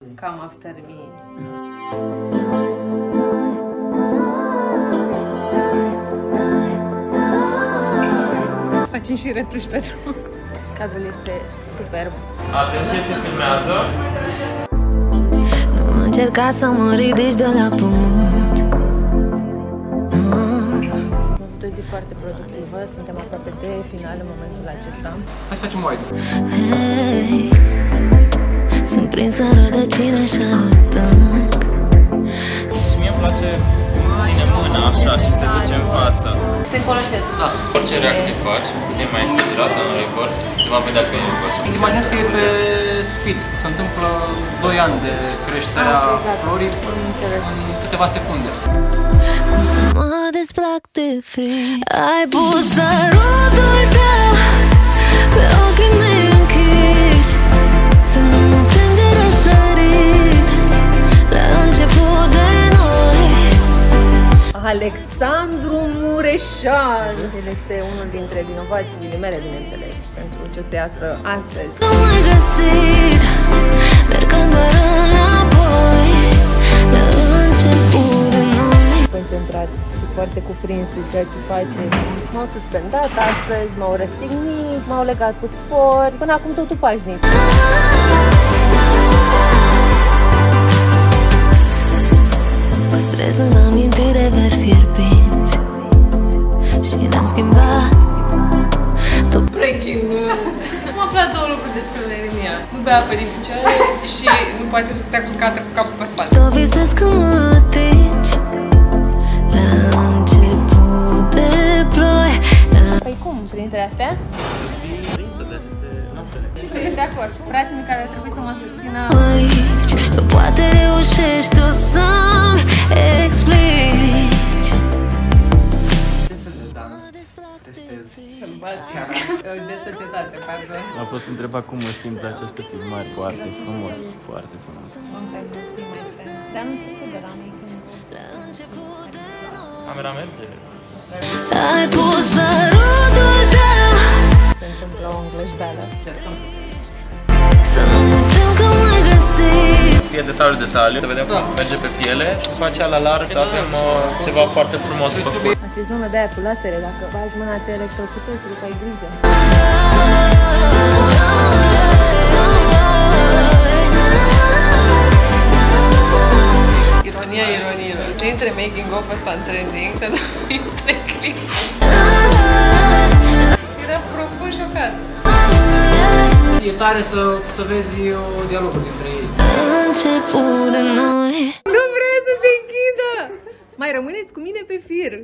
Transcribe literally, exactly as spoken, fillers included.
Come after me. Facem și retuși pentru cadrul este superb. Atenție, se filmează. Nu încerca să mă ridici de la pământ. Am avut o zi foarte productivă, suntem aproape de final în momentul acesta. Hai să facem wide. Hey, sunt prinsă rădăcina și adânc. Și mie îmi place ține mâna așa și se duce în față. Se încolocet. Da. Orice reacție faci, puțin mai exagerată în reverse, se va vedea că e reverse. Îți imaginezi că e pe speed, se întâmplă doi ani de creșterea florii în câteva secunde. Cum să mă desplac de frig. Ai pus sărutul tău pe ochii mei închiși, să nu mă tem de răsărit la început de noi. Alexandru Mureșan! El este unul dintre vinovații mele, bineînțeles, pentru ce o să iasă astăzi. Nu m-ai găsit, mergând doar înapoi la început de noi. Concentrat și foarte cuprins de ceea ce face. M-au suspendat astăzi, m-au răstignit, m-au legat cu sfor, până acum totul pașnic. Păstrez în amintire veri fierbinți și ne-am schimbat. Breaking news! Am aflat două lucruri despre Leremia. Nu bea apă din picioare și nu poate să stea culcată cu capul pe spate. Tot visez că mă atingi la început de ploi. Păi cum, printre astea? Și tu ești de acord. Frații mei care ar trebui să mă susțină. Aici, că poate reușești tu să-mi explici. De societate, pardon. A fost întrebat cum mă simt la această filmare. Foarte frumos, foarte frumos. Dar nu știu de la mine. Camera merge. Ai pus sărutul tău. Se întâmplă o înglăjbeală. Să nu mă tem că m-ai găsit. Scrie detaliu, detaliu, să vedem cum merge pe piele și după aceea la larg să avem uh, ceva foarte frumos făcut. Asta e zonă de aia cu lasere, dacă bagi mâna te electrocutezi, trebuie că ai grijă. Ironia ironiilor. Ce intre making of ăsta în trending, să nu intre click. Era profund șocat. E tare să, să vezi dialogul dintre ei. Început de noi. Nu vreau să se închidă! Mai rămâneți cu mine pe fir!